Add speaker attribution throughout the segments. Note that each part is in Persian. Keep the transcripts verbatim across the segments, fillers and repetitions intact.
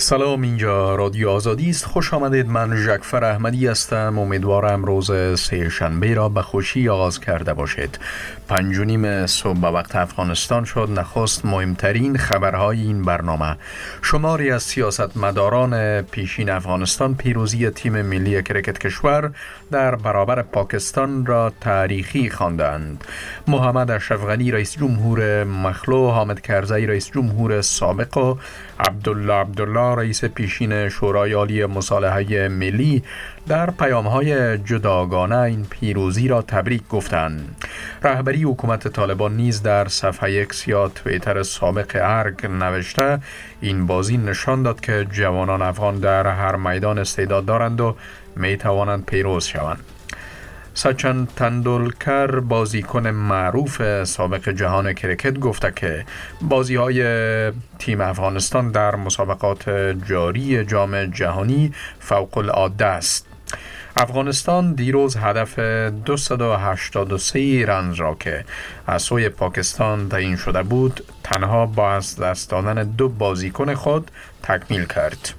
Speaker 1: سلام، اینجا رادیو آزادی است. خوش آمدید. من ژکفر احمدی هستم. امیدوارم روز سه شنبه را به خوشی آغاز کرده باشید. پنج و نیم صبح به وقت افغانستان شد. نخست مهمترین خبرهای این برنامه. شماری از سیاستمداران پیشین افغانستان پیروزی تیم ملی کرکت کشور در برابر پاکستان را تاریخی خواندند. محمد اشرف غنی رئیس جمهور مخلوع، حامد کرزی رئیس جمهور سابق و عبدالله عبدالله رئیس پیشین شورای عالی مصالحه ملی در پیام‌های جداگانه این پیروزی را تبریک گفتند. رهبری حکومت طالبان نیز در صفحه اکس یا توییتر سابق ارگ نوشته این بازی نشان داد که جوانان افغان در هر میدان استعداد دارند و می توانند پیروز شوند. سچن تندولکر، بازیکن معروف سابق جهان کرکت، گفته که بازی‌های تیم افغانستان در مسابقات جاری جام جهانی فوق العاده است. افغانستان دیروز هدف دویست و هشتاد و سه رنز را که از سوی پاکستان تعیین شده بود تنها با از دست دادن دو بازیکن خود تکمیل کرد.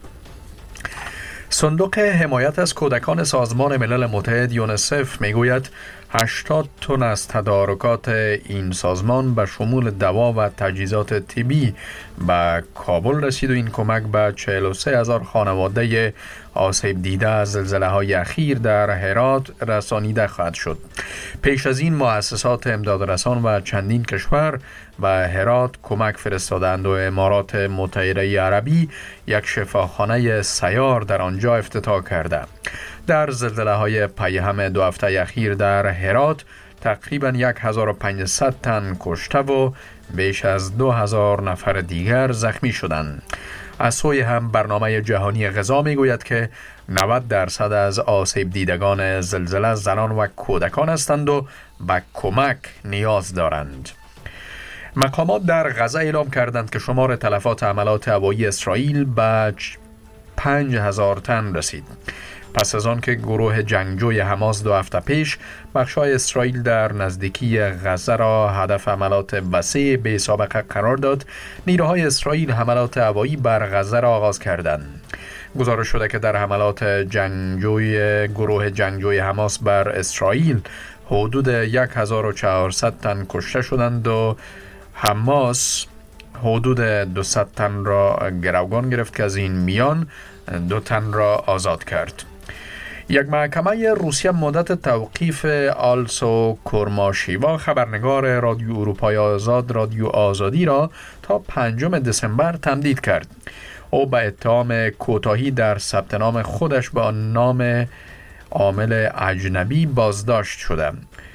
Speaker 1: صندوق حمایت از کودکان سازمان ملل متحد یونیسف میگوید هشتاد تن از تدارکات این سازمان به شمول دوا و تجهیزات طبی به کابل رسید و این کمک به چهل و سه هزار خانواده آسیب دیده از زلزله های اخیر در هرات رسانیده خواهد شد. پیش از این مؤسسات امدادرسان و چندین کشور به هرات کمک فرستادند و امارات متحده عربی یک شفاخانه سیار در آنجا افتتاح کرده. در زلزله های پیهم دو هفته اخیر در هرات تقریباً هزار و پانصد تن کشته و بیش از دو هزار نفر دیگر زخمی شدند. از سوی هم برنامه جهانی غذا می گوید که نود درصد از آسیب دیدگان زلزله زنان و کودکان هستند و به کمک نیاز دارند. مقامات در غزه اعلام کردند که شمار تلفات حملات هوایی اسرائیل به پنج هزار تن رسید. پس از آن که گروه جنگجوی حماس دو هفته پیش بخشای اسرائیل در نزدیکی غزه را هدف حملات وسیع بی سابقه قرار داد، نیروهای اسرائیل حملات هوایی بر غزه را آغاز کردند. گزارش شده که در حملات جنگجوی گروه جنگجوی حماس بر اسرائیل حدود هزار و چهارصد تن کشته شدند و حماس حدود دویست تن را گروگان گرفت که از این میان دو تن را آزاد کرد. یک محکمه روسیه مدت توقیف آلسو کورماشیوا، خبرنگار رادیو اروپای آزاد رادیو آزادی را تا پنجم دسامبر تمدید کرد. او به اتهام کوتاهی در ثبت نام خودش با نام عامل اجنبی بازداشت شده.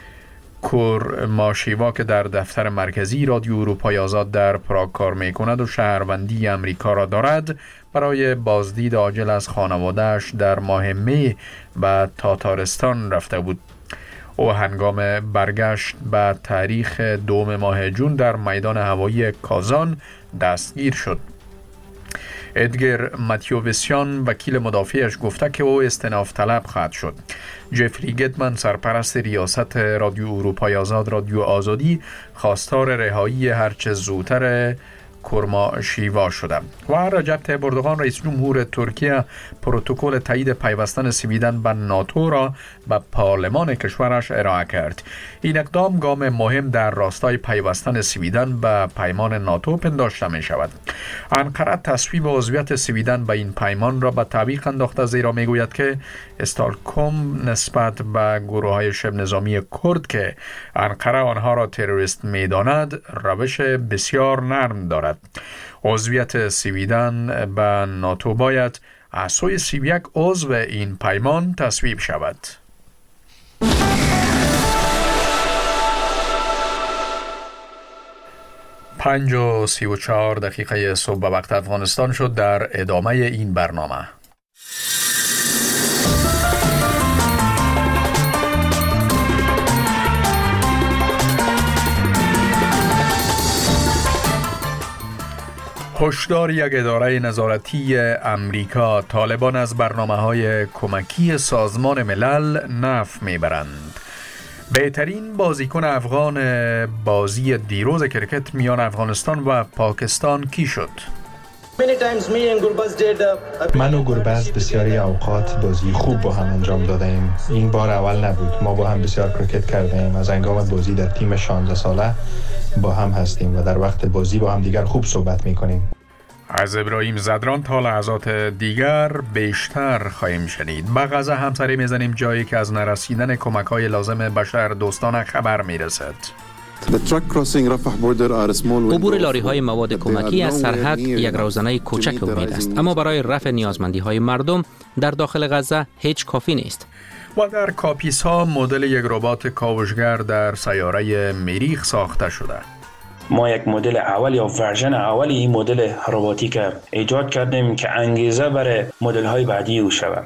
Speaker 1: کورماشیوا که در دفتر مرکزی رادیو اروپای آزاد در پراگ کار میکند و شهروندی امریکا را دارد، برای بازدید عاجل از خانواده‌اش در ماه می به تاتارستان رفته بود. او هنگام برگشت به تاریخ دوم ماه جون در میدان هوایی کازان دستگیر شد. ادگر ماتیووسیان، وکیل مدافعش، گفته که او استئناف طلب خواهد شد. جفری گتمن، سرپرست ریاست رادیو اروپای آزاد رادیو آزادی، خواستار رهایی هرچه زودتر کورماشیوا شده. و رجب طیب اردوغان رئیس جمهور ترکیه پروتکل تایید پیوستن سویدن به ناتو را به پارلمان کشورش ارائه کرد. این اقدام گام مهم در راستای پیوستن سویدن به پیمان ناتو پنداشته می شود. انقره تصویب عضویت سویدن به این پیمان را به تعویق انداخته، زیرا می گوید که استالکوم نسبت به گروه های شبه نظامی کرد که انقره آنها را تروریست می داند روش بسیار نرم دارد. عضویت سویدن به ناتو باید از سوی سی و یک عضو این پیمان تصویب شود. پنج و سی و چهار دقیقه صبح به وقت افغانستان شد. در ادامه این برنامه هشدار یک اداره نظارتی امریکا: طالبان از برنامه‌های کمکی سازمان ملل نفع میبرند. بهترین بازیکن افغان بازی دیروز کرکت میان افغانستان و پاکستان کی شد؟
Speaker 2: من و گربز بسیاری اوقات بازی خوب با هم انجام داده ایم. این بار اول نبود. ما با هم بسیار کرکت کرده ایم. از هنگام بازی در تیم شانزده ساله با هم هستیم و در وقت بازی با هم دیگر خوب صحبت می کنیم.
Speaker 1: از ابراهیم زدران تا لحظات دیگر بیشتر خواهیم شنید. با غزه همسری میزنیم جایی که از نرسیدن کمک‌های لازم بشر دوستانه خبر میرسد.
Speaker 3: عبور لاری‌های مواد کمکی از سرحد یک روزنه کوچک امید است، اما برای رفع نیازمندی‌های مردم در داخل غزه هیچ کافی نیست.
Speaker 1: و در کاپیسا مدل یک ربات کاوشگر در سیاره مریخ ساخته شده.
Speaker 4: ما یک مدل اول یا ورژن اول این مدل رباتیک ایجاد کردیم که انگیزه برای مدل‌های بعدی او شود.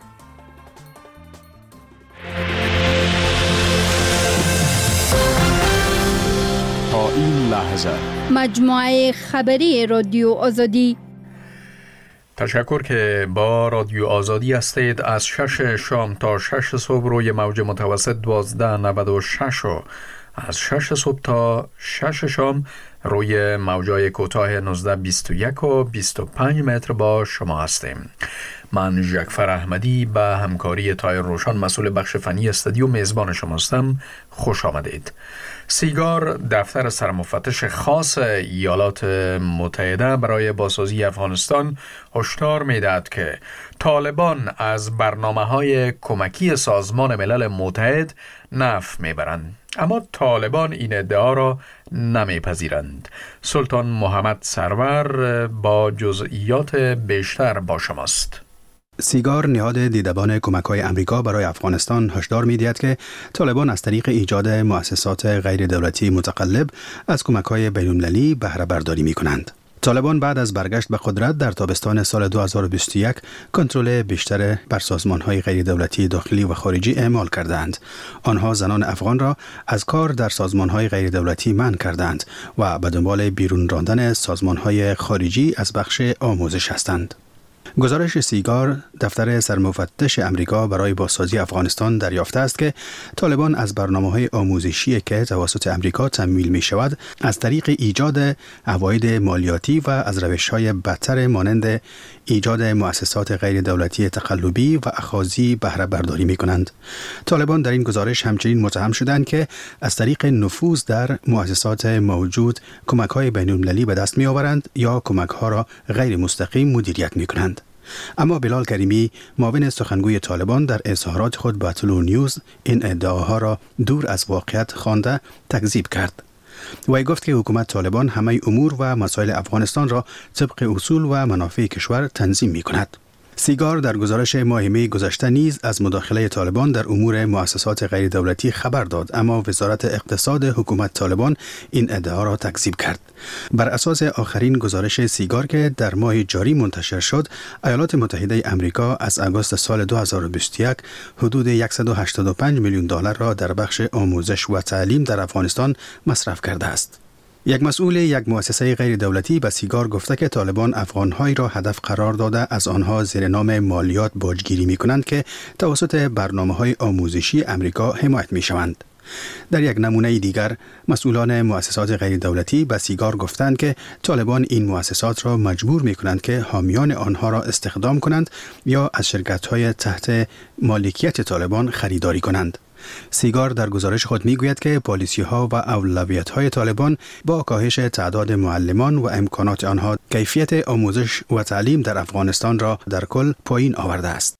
Speaker 5: تا این لحظه
Speaker 6: مجموعه خبری رادیو آزادی.
Speaker 1: تشکر که با رادیو آزادی هستید. از شش شام تا شش صبح روی موج متوسط دوازده نود و شش و از شش صبح تا شش شام روی موجای کوتاه نوزده بیست و یک و بیست و پنج متر با شما هستیم. من ژکفر احمدی به همکاری تایر روشان مسئول بخش فنی استودیو میزبان شما هستم. خوش آمدید. سیگار دفتر سرمفتش خاص ایالات متحده برای بازسازی افغانستان هشدار می‌دهد که طالبان از برنامه‌های کمکی سازمان ملل متحد نفع می‌برند، اما طالبان این ادعا را نمی‌پذیرند. سلطان محمد سرور با جزئیات بیشتر با شماست.
Speaker 7: سیگار نهاد دیدبان کمک‌های امریکا برای افغانستان هشدار می‌دهد که طالبان از طریق ایجاد مؤسسات غیر دولتی متقلب از کمک‌های بین‌المللی بهره برداری می‌کنند. طالبان بعد از برگشت به قدرت در تابستان سال دو هزار و بیست و یک کنترل بیشتر بر سازمان‌های غیر دولتی داخلی و خارجی اعمال کردند. آنها زنان افغان را از کار در سازمان‌های غیر دولتی منع کردند و به دنبال بیرون راندن سازمان‌های خارجی از بخش آموزش هستند. گزارش سیگار دفتر سرمفتش امریکا برای بازسازی افغانستان دریافته است که طالبان از برنامه‌های آموزشی که توسط امریکا تمویل می‌شود از طریق ایجاد عواید مالیاتی و از روش‌های بدتر مانند ایجاد مؤسسات غیر دولتی تقلبی و اخاذی بهره برداری می‌کنند. طالبان در این گزارش همچنین متهم شدند که از طریق نفوذ در مؤسسات موجود کمک‌های بین‌المللی به دست می‌آورند یا کمک‌ها را غیر مستقیم مدیریت می‌کنند. اما بلال کریمی معاون سخنگوی طالبان در اظهارات خود با طلوع نیوز این ادعاها را دور از واقعیت خوانده تکذیب کرد. وی گفت که حکومت طالبان همه امور و مسائل افغانستان را طبق اصول و منافع کشور تنظیم می کند. سیگار در گزارش ماه می گذشته نیز از مداخله طالبان در امور مؤسسات غیر دولتی خبر داد، اما وزارت اقتصاد حکومت طالبان این ادعا را تکذیب کرد. بر اساس آخرین گزارش سیگار که در ماه جاری منتشر شد، ایالات متحده امریکا از آگوست سال دو هزار و بیست و یک حدود صد و هشتاد و پنج میلیون دلار را در بخش آموزش و تعلیم در افغانستان مصرف کرده است. یک مسئول یک مؤسسه غیر دولتی به سیگار گفته که طالبان افغان‌هایی را هدف قرار داده از آنها زیر نام مالیات باجگیری می‌کنند که توسط برنامه‌های آموزشی امریکا حمایت می‌شوند. در یک نمونه دیگر مسئولان مؤسسات غیر دولتی به سیگار گفتند که طالبان این مؤسسات را مجبور می‌کنند که حامیان آنها را استخدام کنند یا از شرکت‌های تحت مالکیت طالبان خریداری کنند. سیگار در گزارش خود میگوید که پالیسی‌ها و اولویت‌های طالبان با کاهش تعداد معلمان و امکانات آنها کیفیت آموزش و تعلیم در افغانستان را در کل پایین آورده است.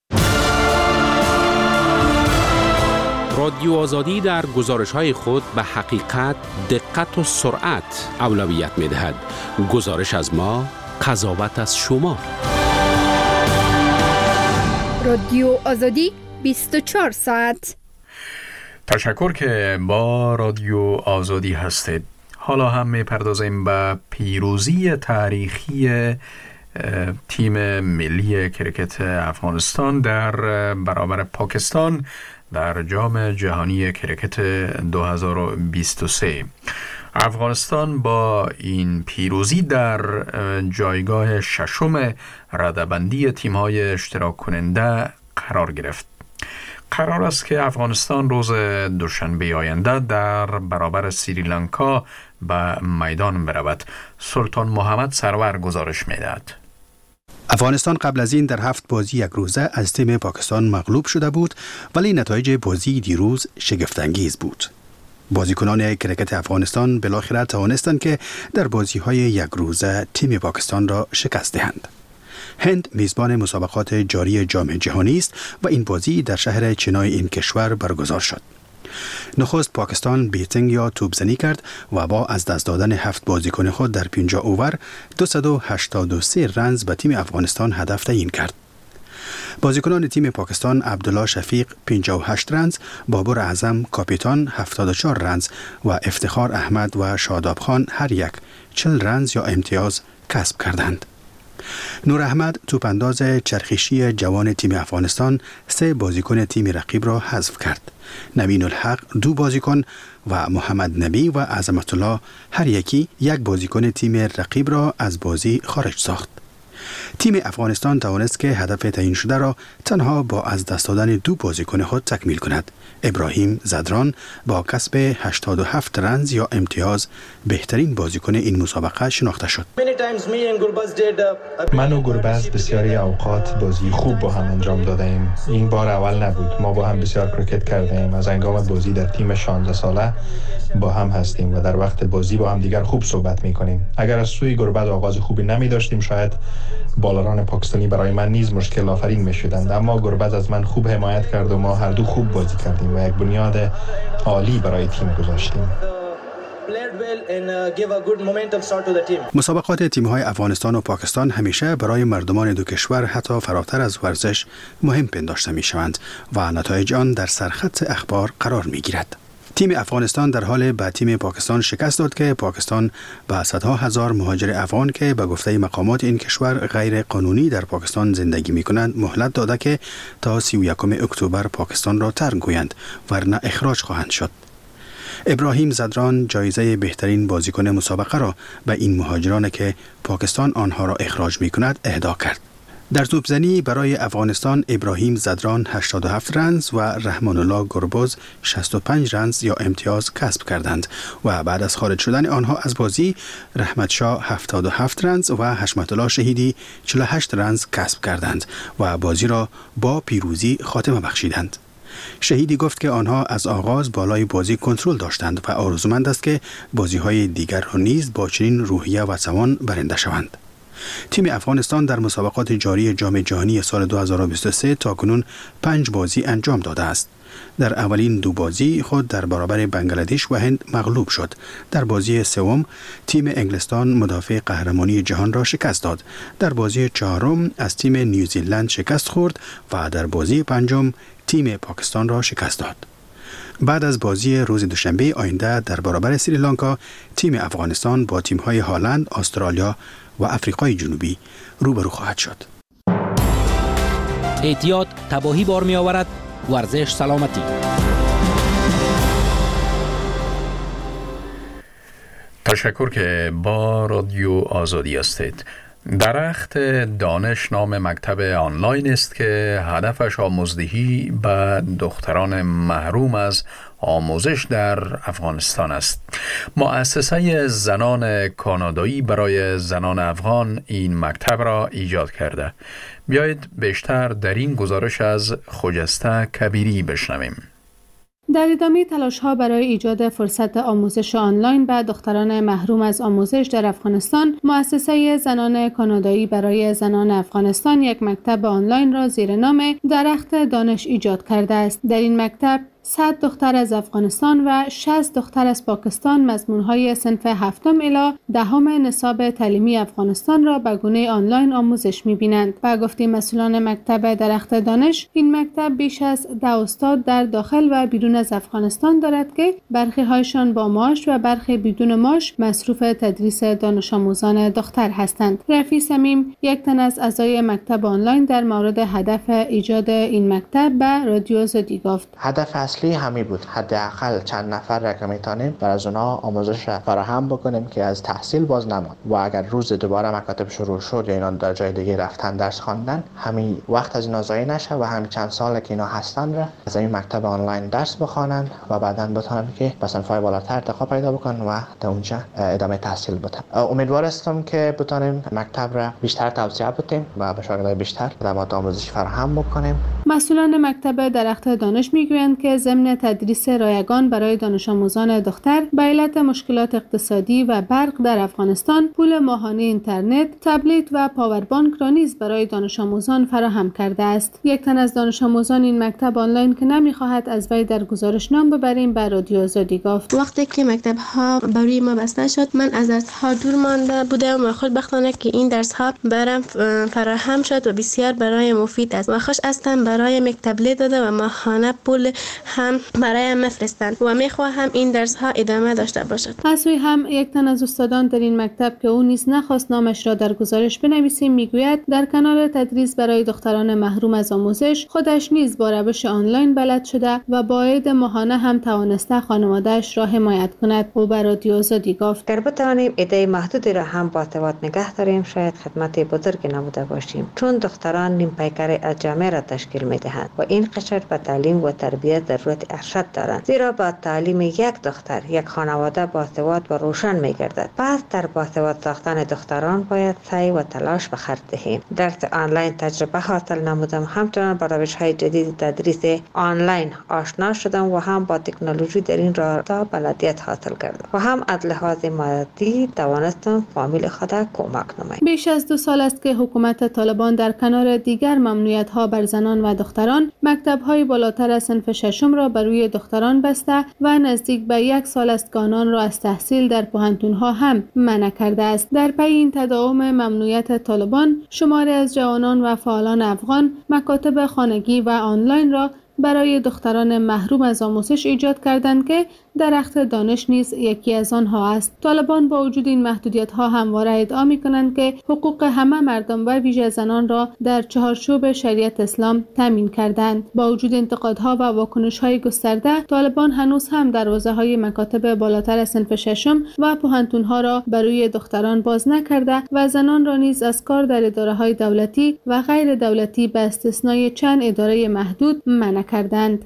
Speaker 5: رادیو آزادی در گزارش‌های خود به حقیقت، دقت و سرعت اولویت می‌دهد. گزارش از ما، قضاوت از شما.
Speaker 6: رادیو آزادی بیست و چهار ساعت.
Speaker 1: تشکر که با رادیو آزادی هستید. حالا هم می‌پردازیم به پیروزی تاریخی تیم ملی کرکت افغانستان در برابر پاکستان در جام جهانی کرکت دو هزار و بیست و سه. افغانستان با این پیروزی در جایگاه ششم رده‌بندی تیم‌های اشتراک کننده قرار گرفت. قرار است که افغانستان روز دوشنبه آینده در برابر سریلانکا به میدان برود. سلطان محمد سرور گزارش می‌دهد.
Speaker 7: افغانستان قبل از این در هفت بازی یک روزه از تیم پاکستان مغلوب شده بود، ولی نتایج بازی دیروز شگفت‌انگیز بود. بازیکنان کرکت افغانستان بالاخره توانستند که در بازی‌های یک روزه تیم پاکستان را شکست دهند. هند میزبان مسابقات جاری جام جهانی است و این بازی در شهر چنای این کشور برگزار شد. نخست پاکستان بیتینگ یا توپزنی کرد و با از دست دادن هفت بازیکن خود در پنجاه اوور دویست و هشتاد و سه رنز به تیم افغانستان هدف تعیین کرد. بازیکنان تیم پاکستان عبدالله شفیق پنجاه و هشت رنز، بابر اعظم کاپیتان هفتاد و چهار رنز و افتخار احمد و شاداب خان هر یک چهل رنز یا امتیاز کسب کردند. نور احمد توپانداز چرخشی جوان تیم افغانستان سه بازیکن تیم رقیب را حذف کرد. نوین الحق دو بازیکن و محمد نبی و عظمت الله هر یکی یک بازیکن تیم رقیب را از بازی خارج ساخت. تیم افغانستان توانست که هدف تعیین شده را تنها با از دست دادن دو بازیکن خود تکمیل کند. ابراهیم زدران با کسب هشتاد و هفت رنز یا امتیاز بهترین بازیکن این مسابقه شناخته شد.
Speaker 2: من و گربز بسیاری اوقات بازی خوب با هم انجام داده ایم. این بار اول نبود. ما با هم بسیار کرکت کرده ایم. از هنگام بازی در تیم شانزده ساله با هم هستیم و در وقت بازی با هم دیگر خوب صحبت می کنیم. اگر از سوی گربز آغاز خوبی نمی داشتیم شاید بالران پاکستانی برای من نیز مشکل آفرین می شدند، اما گربز از من خوب حمایت کرد و ما هر دو خوب بازی کردیم و یک بنیاد عالی برای تیم گذاشتیم.
Speaker 7: مسابقات تیم‌های افغانستان و پاکستان همیشه برای مردمان دو کشور حتی فراتر از ورزش مهم پنداشته می‌شوند و نتایج آن در سرخط اخبار قرار می‌گیرد. تیم افغانستان در حال به تیم پاکستان شکست داد که پاکستان به صدها هزار مهاجر افغان که به گفته مقامات این کشور غیر قانونی در پاکستان زندگی می‌کنند مهلت داده که تا سی و یکم اکتبر پاکستان را ترک گویند ورنه اخراج خواهند شد. ابراهیم زدران جایزه بهترین بازیکن مسابقه را به این مهاجران که پاکستان آنها را اخراج می‌کند اهدا کرد. در توپزنی برای افغانستان ابراهیم زدران هشتاد و هفت رنز و رحمان الله گربز شصت و پنج رنز یا امتیاز کسب کردند و بعد از خارج شدن آنها از بازی رحمت شاه هفتاد و هفت رنز و حشمت الله شهیدی چهل و هشت رنز کسب کردند و بازی را با پیروزی خاتمه بخشیدند. شهیدی گفت که آنها از آغاز بالای بازی کنترل داشتند و آرزومند است که بازی‌های دیگر را نیز با چنین روحیه و توان برنده شوند. تیم افغانستان در مسابقات جاری جام جهانی سال دو هزار و بیست و سه تاکنون پنج بازی انجام داده است. در اولین دو بازی خود در برابر بنگلادش و هند مغلوب شد. در بازی سوم تیم انگلستان مدافع قهرمانی جهان را شکست داد. در بازی چهارم از تیم نیوزیلند شکست خورد و در بازی پنجم تیم پاکستان را شکست داد. بعد از بازی روز دوشنبه آینده در برابر سریلانکا تیم افغانستان با تیم‌های هلند، استرالیا و آفریقای جنوبی روبرو خواهد شد.
Speaker 3: احتیاط تباهی بار می آورد. ورزش سلامتی.
Speaker 1: تشکر که با رادیو آزادی هستید. درخت دانش نام مکتب آنلاین است که هدفش آموزدهی به دختران محروم از آموزش در افغانستان است. مؤسسه زنان کانادایی برای زنان افغان این مکتب را ایجاد کرده. بیایید بیشتر در این گزارش از خجسته کبیری بشنویم.
Speaker 8: در ادامه تلاش‌ها برای ایجاد فرصت آموزش آنلاین به دختران محروم از آموزش در افغانستان، مؤسسه زنان کانادایی برای زنان افغانستان یک مکتب آنلاین را زیر نام درخت دانش ایجاد کرده است. در این مکتب صد دختر از افغانستان و شصت دختر از پاکستان مضمون‌های صنف هفتم الی دهم نصاب تعلیمی افغانستان را به گونه آنلاین آموزش می‌بینند. با گفته مسئولان مکتب درخت دانش، این مکتب بیش از ده استاد در داخل و بیرون از افغانستان دارد که برخی هایشان با معاش و برخی بدون معاش مصروف تدریس دانش آموزان دختر هستند. رفیع صمیم، یک تن از اعضای مکتب آنلاین، در مورد هدف ایجاد این مکتب به رادیو آزادی گفت:
Speaker 9: هدف
Speaker 2: اصلی همین بود، حداقل چند نفر را که میتونیم بر از اونها آموزش فراهم بکنیم که از تحصیل باز نماند و اگر روز دوباره مکاتب شروع شد یا اینا در جای دیگه رفتن درس خواندن، همین وقت از اینا ضایع نشه و همین چند سال که اینا هستن را از این مکتب آنلاین درس بخوانن و بعداً بتونن که به صنف‌های بالاتر ارتقا پیدا بکنن و در اونجا ادامه تحصیل بدن. امیدوار هستم که بتونیم مکتب را بیشتر توسعه بدیم و به شاگردان بیشتر خدمات آموزشی فراهم بکنیم.
Speaker 8: مسئولان مکتب درخت دانش میگویند که ضمن تدریس رایگان برای دانش آموزان دختر به علت مشکلات اقتصادی و برق در افغانستان، پول ماهانه اینترنت، تبلیت و پاوربانک را نیز برای دانش آموزان فراهم کرده است. یک تن از دانش آموزان این مکتب آنلاین که نمیخواهد از وی در گزارش نام ببریم به رادیو آزادی گفت:
Speaker 9: وقتی که مکتب ها برای ما بسته شد، من از درس ها دور مانده بودم و خوشبختانه که این درس ها برام فراهم شد و بسیار برای مفید است و خوش هستم برای مکتب داده و ماهانه پول هم برای مفرستند و میخواهم این درس ها ادامه داشته باشد.
Speaker 8: پسوی هم یک تن از استادان در این مکتب که او نیز نخواست نامش را در گزارش بنویسیم میگوید در کنار تدریس برای دختران محروم از آموزش، خودش نیز با روش آنلاین بلد شده و با عید ماهانه هم توانسته خانواده‌اش را حمایت کند. او بر رادیو آزادی گفت:
Speaker 10: اگر بتوانیم ایده محدودی را هم با ارتباط نگه داریم، شاید خدمت بزرگی نموده باشیم، چون دختران نیم پیکر از جامعه را تشکیل می‌دهند و این قشر به تعلیم و تربیت ضرورت ارشد دارند، زیرا با تعلیم یک دختر یک خانواده باثبات و روشن می‌گردد. پس در باثبات ساختن دختران باید سعی و تلاش به خرج دهیم. درس آنلاین تجربه حاصل نمودم، همچنان با روش‌های جدید تدریس آنلاین آشنا شدم و هم با تکنولوژی در این رابطه بلدیت حاصل کردم و هم از لحاظ مادی توانستم فامیل خود کمک نمایم.
Speaker 8: بیش از دو سال است که حکومت طالبان در کنار دیگر ممنوعیت‌ها بر زنان و دختران، مکتب‌های بالاتر از صنف ششم را بر روی دختران بسته و نزدیک به یک سال است که آنان را از تحصیل در پوهنتون‌ها هم منع کرده است. در پی این تداوم ممنوعیت طالبان، شماری از جوانان و فعالان افغان مکاتب خانگی و آنلاین را برای دختران محروم از آموزش ایجاد کردند که درخت دانش نیز یکی از آنها است. طالبان با وجود این محدودیت‌ها همواره ادعا می‌کنند که حقوق همه مردم و ویژه زنان را در چهارچوب شریعت اسلام تامین کردند. با وجود انتقادها و واکنش‌های گسترده، طالبان هنوز هم دروازه‌های مکاتب بالاتر از صنف ششم و پوهنتون‌ها را برای دختران باز نکرده و زنان را نیز از کار در اداره‌های دولتی و غیر دولتی به استثنای چند اداره محدود منع کردند.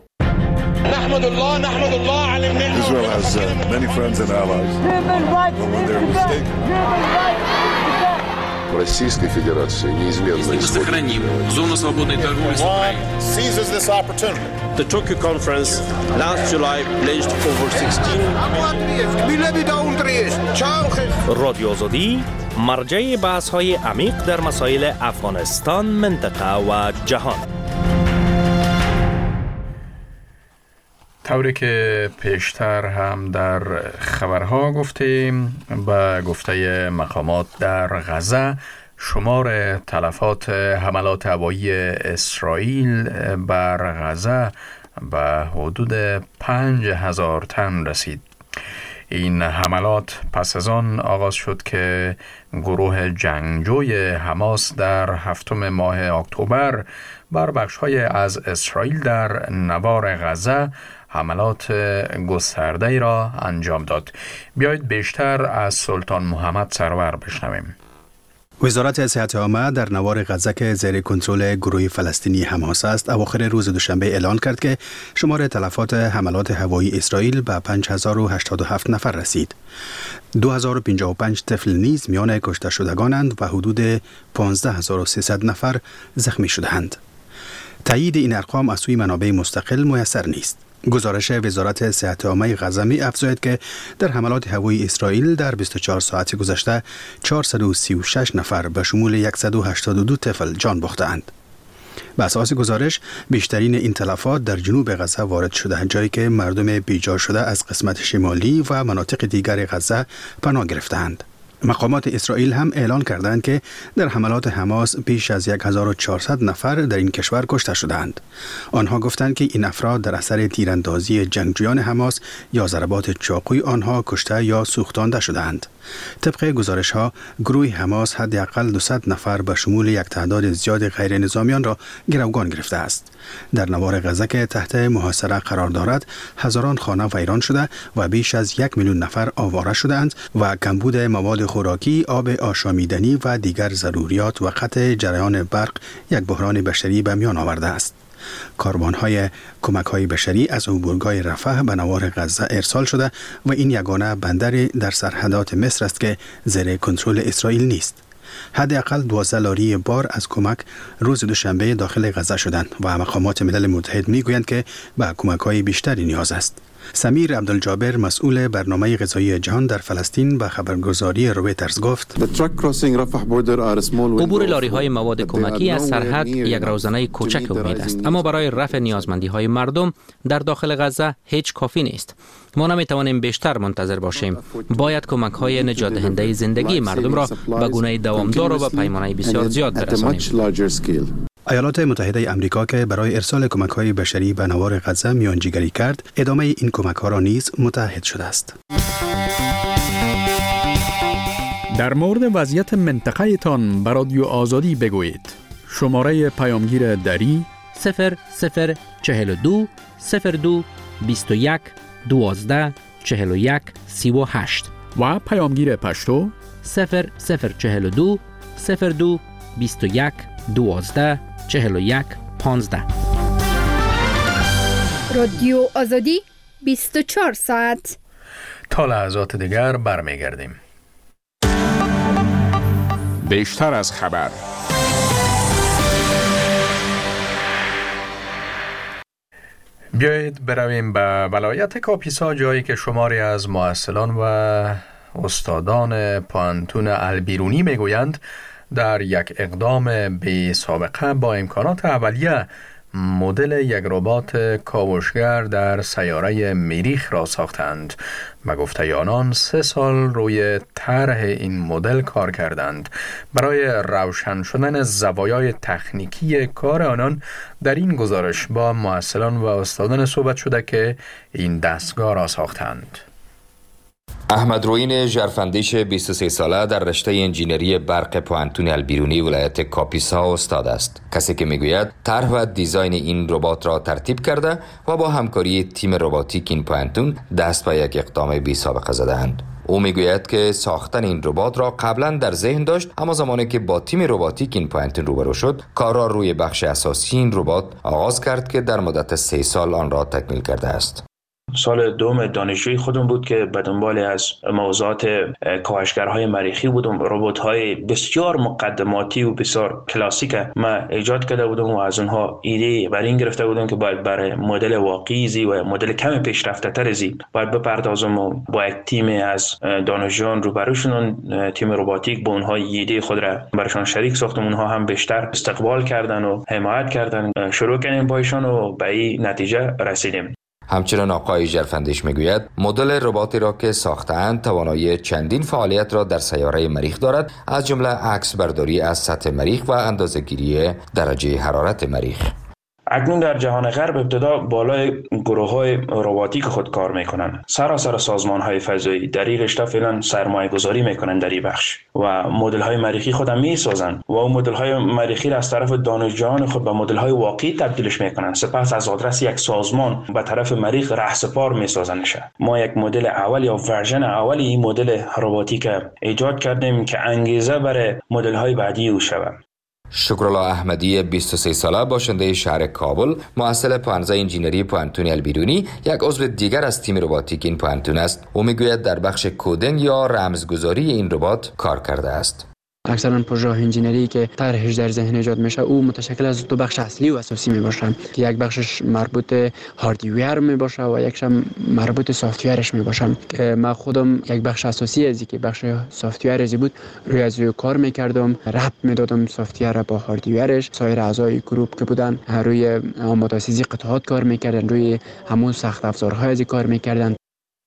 Speaker 11: نحمد الله نحمد الله على النعمة. Israel has uh, many friends and allies. When they're mistaken.
Speaker 12: Российской Федерации неизменно
Speaker 13: сохраним зону свободной торговли с Украиной.
Speaker 11: Seizes this opportunity.
Speaker 14: The Tokyo conference last July pledged over sixteen. رادیو آزادی مرجع بحث‌های عمیق در مسائل افغانستان، منطقه و جهان.
Speaker 1: طوری که پیشتر هم در خبرها گفتیم، به گفته مقامات در غزه، شمار تلفات حملات هوایی اسرائیل بر غزه به حدود پنج هزار تن رسید. این حملات پس از آن آغاز شد که گروه جنگجوی حماس در هفتم ماه اکتبر بر بخش‌های از اسرائیل در نوار غزه حملات گسترده‌ای را انجام داد. بیایید بیشتر از سلطان محمد سرور بشنویم.
Speaker 7: وزارت صحت عامه در نوار غزه که زیر کنترل گروه فلسطینی حماس است، اواخر روز دوشنبه اعلان کرد که شمار تلفات حملات هوایی اسرائیل به پنج هزار و هشتاد و هفت نفر رسید. دو هزار و پنجاه و پنج طفل نیز میان کشته شدگانند و حدود پانزده هزار و سیصد نفر زخمی شده‌اند. تایید این ارقام از سوی منابع مستقل میسر نیست. گزارش وزارت صحت عامه غزه می افزاید که در حملات هوایی اسرائیل در بیست و چهار ساعت گذشته چهارصد و سی و شش نفر به شمول صد و هشتاد و دو طفل جان باختند. به اساس گزارش بیشترین این تلفات در جنوب غزه وارد شده، جایی که مردم بیجا شده از قسمت شمالی و مناطق دیگر غزه پناه گرفتند. مقامات اسرائیل هم اعلان کردند که در حملات حماس بیش از هزار و چهارصد نفر در این کشور کشته شدند. آنها گفتند که این افراد در اثر تیراندازی جنگجویان حماس یا ضربات چاقوی آنها کشته یا سوختانده شدند. طبق گزارش ها، گروه حماس حداقل دویست نفر به شمول یک تعداد زیاد غیر نظامیان را گروگان گرفته است. در نوار غزه که تحت محاصره قرار دارد، هزاران خانه ویران شده و بیش از یک میلیون نفر آواره شدند و کمبود مواد خوراکی، آب آشامیدنی و دیگر ضروریات و قطع جریان برق یک بحران بشری به میان آورده است. کاروان‌های کمک‌های بشری از عبورگاه رفح به نوار غزه ارسال شده و این یگانه بندری در سرحدات مصر است که زیر کنترل اسرائیل نیست. حداقل دوازده لاری بار از کمک روز دوشنبه داخل غزه شدند و مقامات ملل متحد میگویند که به کمک‌های بیشتری نیاز است. سمیر عبدالجابر، مسئول برنامه غذایی جهان در فلسطین، به خبرگزاری رویترز گفت:
Speaker 3: عبور لاری‌های مواد کمکی از سرحد یک روزنه کوچک امید است، اما برای رفع نیازمندی‌های مردم در داخل غزه هیچ کافی نیست. ما نمی‌توانیم بیشتر منتظر باشیم. باید کمک‌های نجات دهنده زندگی مردم را به گونه دوامدار و به پیمانه بسیار زیاد برسانیم.
Speaker 7: ایالات متحده آمریکا که برای ارسال کمک‌های بشری به نوار غزه میانجیگری کرد، ادامه این کمک‌ها را نیز متعهد شده است.
Speaker 1: در مورد وضعیت منطقه تان به رادیو آزادی بگویید. شماره پیامگیر دری
Speaker 3: صفر صفر چهل و دو صفر دو بیست و یک دوازده چهل و یک سی و هشت
Speaker 1: و پیامگیر پشتو
Speaker 3: صفر صفر چهل و دو صفر دو بیست و یک دوازده چهل و یک پانزده.
Speaker 6: رادیو آزادی بیست و چهار ساعت.
Speaker 1: تا لحظات دیگر برمیگردیم.
Speaker 5: بیشتر از خبر.
Speaker 1: بیایید برویم به ولایت کاپیسا، جایی که شماری از محصلان و استادان پانتون البیرونی میگویند در یک اقدام بی سابقه با امکانات اولیه مدل یک ربات کاوشگر در سیاره مریخ را ساختند. به گفته آنان سه سال روی طرح این مدل کار کردند. برای روشن شدن زوایای تکنیکی کار آنان در این گزارش با محصلان و استادان صحبت شده که این دستگاه را ساختند.
Speaker 15: احمد روین ژرفندیش بیست و سه ساله در رشته انجینری برق پوانتون البیرونی ولایت کاپیسا استاد است. کسی که میگوید طرح و دیزاین این ربات را ترتیب کرده و با همکاری تیم رباتیک این پوانتون دست به یک اقدام بی سابقه زدند. او میگوید که ساختن این ربات را قبلا در ذهن داشت، اما زمانی که با تیم رباتیک این پوانتون روبرو شد، کار را روی بخش اساسی این ربات آغاز کرد که در مدت سه سال آن را تکمیل کرده است.
Speaker 4: سال دوم دانشجوی خودم بود که به دنبال از موضوعات کاوشگرهای مریخی بودم. ربات‌های بسیار مقدماتی و بسیار کلاسیک ما ایجاد کرده بودم و از اونها ایده بر این گرفته بودم که باید برای مدل واقعی زی و مدل کم پیشرفته تر زی باید بپردازم و با یک تیم از دانشجویان روبروشون، تیم رباتیک، با اونها ایده خود را برشان شریک ساختم. اونها هم بیشتر استقبال کردن و حمایت کردن. شروع کردیم با ایشان و به این نتیجه رسیدیم.
Speaker 15: همچنین آقای ژرفندیش میگوید مدل رباتی را که ساختند توانایی چندین فعالیت را در سیاره مریخ دارد، از جمله عکس برداری از سطح مریخ و اندازه‌گیری درجه حرارت مریخ.
Speaker 4: اکنون در جهان غرب ابتدا بالای گروه‌های رباتیک خود کار میکنن. سراسر سازمان‌های فضایی در این رشته فعلا سرمایه‌گذاری میکنن در این بخش و مدل‌های مریخی خود هم میسازن و اون مدل‌های مریخی را از طرف دانشجویان خود به مدل‌های واقعی تبدیلش میکنن. سپس از آدرس یک سازمان به طرف مریخ رهسپار میسازنش. ما یک مدل اول یا ورژن اول این مدل رباتیک ایجاد کردیم که انگیزه برای مدل‌های بعدی او شود.
Speaker 15: شکرالله احمدی بیست و سه ساله باشنده شهر کابل، محصل پانزده انجینری پوانتون البیرونی، یک عضو دیگر از تیم رباتیک این پوانتون است. او میگوید در بخش کدینگ یا رمزگذاری این ربات کار کرده است.
Speaker 16: اکثرا پروژه انجینری که طرحش در ذهن ایجاد میشه او متشکل از دو بخش اصلی و اساسی میباشن که یک بخشش مربوط هاردویر میباشه و یکش مربوط سافتویرش میباشن که من خودم یک بخش اساسی ازی که بخش سافتویر ازی بود روی از روی کار میکردم، ربط میدادم سافتویر با هاردویرش. سایر اعضای گروپ که بودن روی آماده‌سازی قطعات کار میکردن، روی همون سخت افزارهای ازی کار میکردن.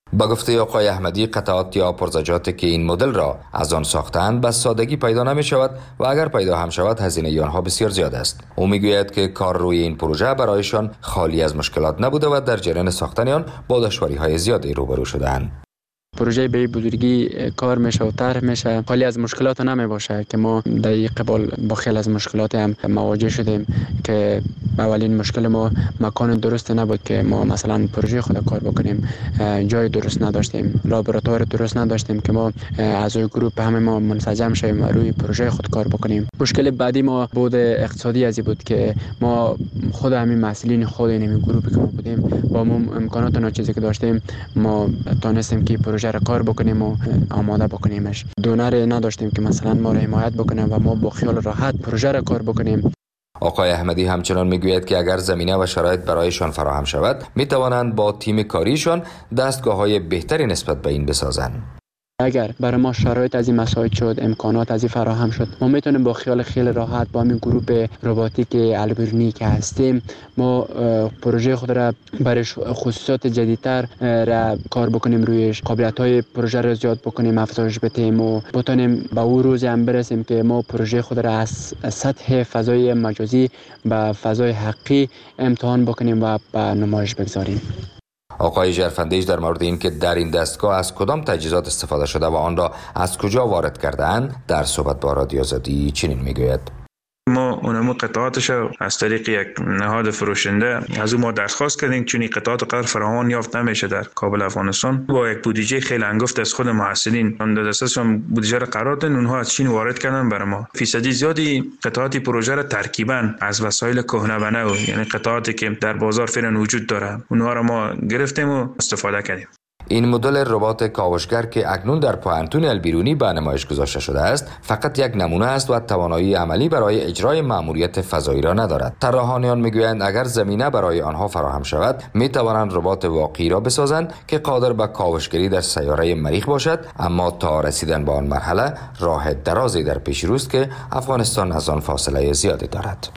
Speaker 15: با گفته آقای احمدی، قطعات یا پرزجاتی که این مدل را از آن ساختند به سادگی پیدا نمی شود و اگر پیدا هم شود هزینه آنها بسیار زیاد است. او میگوید که کار روی این پروژه برایشان خالی از مشکلات نبوده و در جریان ساختن آن با دشواری های زیادی روبرو شدند.
Speaker 16: پروژه به بزرگی کار میشه و طرح میشه، خالی از مشکلات نمی باشه که ما در این قبال با خیلی از مشکلات هم مواجه شدیم که اولین مشکل ما مکان درست نبود که ما مثلا پروژه خود کار بکنیم، جای درست نداشتیم، لابراتوار درست نداشتیم که ما اعضای گروه همه ما منسجم شیم و روی پروژه خود کار بکنیم. مشکل بعدی ما بود اقتصادی ازی بود که ما خود همین مسئولین خود این گروهی که ما بودیم با ما امکانات ناچیزی که داشتیم ما تونستیم که پروژه را کار بکنیم و آماده بکنیمش. دونر نداشتیم که مثلا ما را حمایت بکنه و ما با خیال راحت پروژه را کار بکنیم.
Speaker 15: آقای احمدی همچنان میگوید که اگر زمینه و شرایط برایشان فراهم شود می توانند با تیم کاریشان دستگاه‌های بهتری نسبت به این بسازند.
Speaker 16: اگر برای ما شرایط از این مساعد شد، امکانات از این فراهم شد، ما میتونیم با خیال خیلی راحت با همین گروه روباتیک البرونی که هستیم ما پروژه خود را برای خصوصیات جدیدتر را کار بکنیم، رویش قابلیت‌های پروژه را زیاد بکنیم، افزایش بدیم و بتونیم به اون روز هم برسیم که ما پروژه خود را از سطح فضای مجازی به فضای حقیقی امتحان بکنیم و به نمایش بگذاریم.
Speaker 15: آقای ژرفندیش در مورد این که در این دستگاه از کدام تجهیزات استفاده شده و آن را از کجا وارد کرده‌اند در صحبت با رادیو آزادی چنین میگوید:
Speaker 4: ما اونمو قطعاتش از طریق یک نهاد فروشنده از اون ما درخواست کردیم، چون این قطعات قدر فراوان یافت نمیشه در کابل افغانستان. با یک بودجه خیلی انگفت از خود محصلین اون دسترسشون بودجه را قرار دادن، اونها از چین وارد کردن برای ما. فیصدی زیادی قطعات پروژه را ترکیبا از وسایل کهنه و نو، یعنی قطعاتی که در بازار فعلا وجود داره، اونها را ما گرفتیم و استفاده کردیم.
Speaker 15: این مدل ربات کاوشگر که اکنون در پوانتون البیرونی به نمایش گذاشته شده است فقط یک نمونه است و توانایی عملی برای اجرای مأموریت فضایی را ندارد. طراحان میگویند اگر زمینه برای آنها فراهم شود می توانند ربات واقعی را بسازند که قادر به کاوشگری در سیاره مریخ باشد، اما تا رسیدن به آن مرحله راه درازی در پیش روست که افغانستان از آن فاصله زیادی دارد.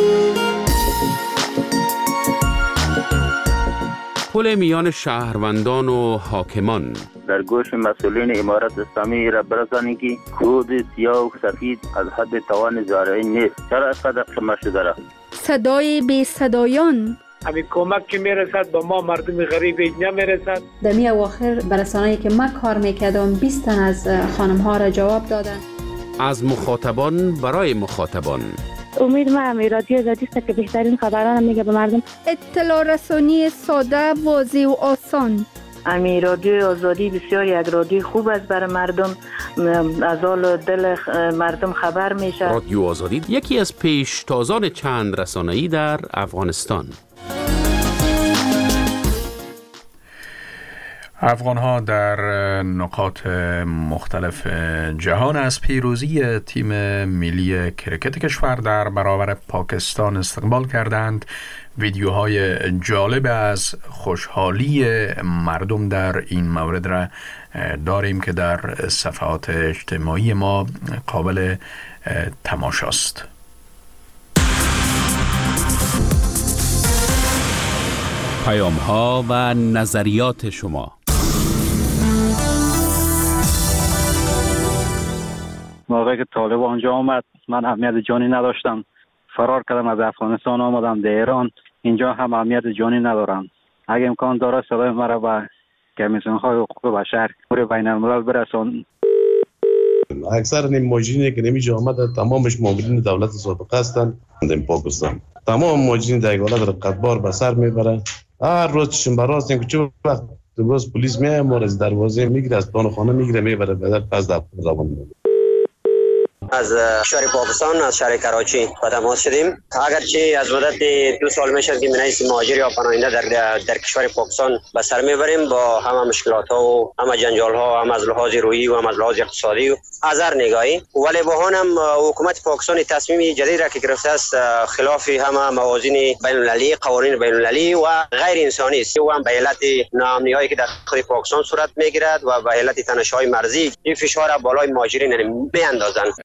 Speaker 5: پل میان شهروندان و حاکمان
Speaker 17: در گوش مسئولین امارت اسلامی را برسانید که کود سیاه و سفید از حد توان زارعی نیست. چرا اینقدر قمه شده را؟
Speaker 6: صدای بی صدایان،
Speaker 18: همین کمک که میرسد به ما مردم غریب نمیرسد.
Speaker 8: در می اواخر برسانه‌ای که من کار میکردم بیست تن از خانم ها را جواب دادن.
Speaker 5: از مخاطبان برای مخاطبان.
Speaker 19: امید ما هم رادیو آزادی است که بهترین خبران میگه به مردم.
Speaker 6: اطلاع رسانی ساده، واضح و آسان.
Speaker 20: امی رادیو آزادی بسیار یک رادیو خوب است برای مردم، از حال دل مردم خبر میشه.
Speaker 5: رادیو آزادی یکی از پیشتازان چند رسانه‌ای در افغانستان.
Speaker 1: افغان‌ها در نقاط مختلف جهان از پیروزی تیم ملی کرکت کشور در برابر پاکستان استقبال کردند. ویدیوهای جالب از خوشحالی مردم در این مورد را داریم که در صفحات اجتماعی ما قابل تماشاست.
Speaker 5: پیام‌ها و نظریات شما.
Speaker 21: موقعی که طالب آنجا آمد من اهمیت جانی نداشتم، فرار کردم از افغانستان آمدم در ایران، اینجا هم اهمیت جانی ندارم. اگه امکان داره صدای مرا به کمیسیون های حقوق بشر پور بین الملل برسان.
Speaker 22: اکثر نیم ماجرینی که نمیجا آمده تمامش مامورین دولت سابقه هستند در پاکستان. تمام ماجرین در حالت رقتبار به سر میبرن. هر روز چشم براست این که چه وقت روز پلیس میاد ما از دروازه میگیره، از پان خانه میگیره میبره بدل پس در روان میبره.
Speaker 23: از شهر پاکستان از شهر کراچی با تماس شدیم. اگرچه از مدت دو سال میشه که منیس مهاجر یا پناهنده در در کشور پاکستان به سر میبریم با همه مشکلات ها و همه جنجال ها، هم از لحاظ روحی و هم از لحاظ اقتصادی و از هر نگاهی. ولی با هم حکومت پاکستان تصمیم جدید را که گرفته است خلاف همه موازین بین المللی، قوانین بین المللی و غیر انسانی است و هم به علت ناامنی هایی که در خود پاکستان صورت میگیرد و به علت تنش‌های مرزی این فشار بالای مهاجرین میاندازند.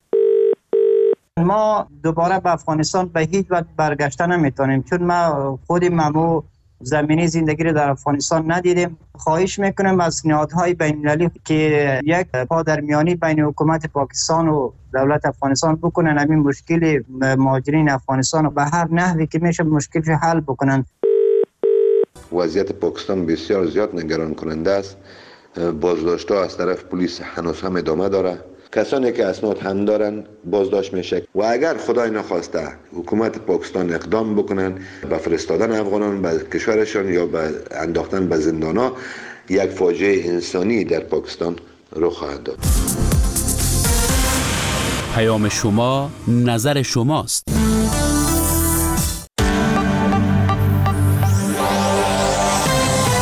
Speaker 24: ما دوباره به افغانستان به هیچ وجه برگشته نمیتونیم، چون ما خودیم ممو
Speaker 2: زمینی زندگی رو در افغانستان ندیدیم. خواهش میکنم از نهادهای بین‌المللی که یک پادرمیانی بین حکومت پاکستان و دولت افغانستان بکنن، همین مشکل مهاجرین افغانستان رو به هر نحوی که میشه مشکلش حل بکنن.
Speaker 12: وضعیت پاکستان بسیار زیاد نگران کننده است. بازداشت‌ها از طرف پلیس هنوز هم ادامه داره. کسانی که اسناد هم دارن بازداشت میشه و اگر خدای نخواسته حکومت پاکستان اقدام بکنن به فرستادن افغانان به کشورشان یا به انداختن به زندان‌ها، یک فاجعه انسانی در پاکستان رخ خواهد داد.
Speaker 5: پیام شما، نظر شماست.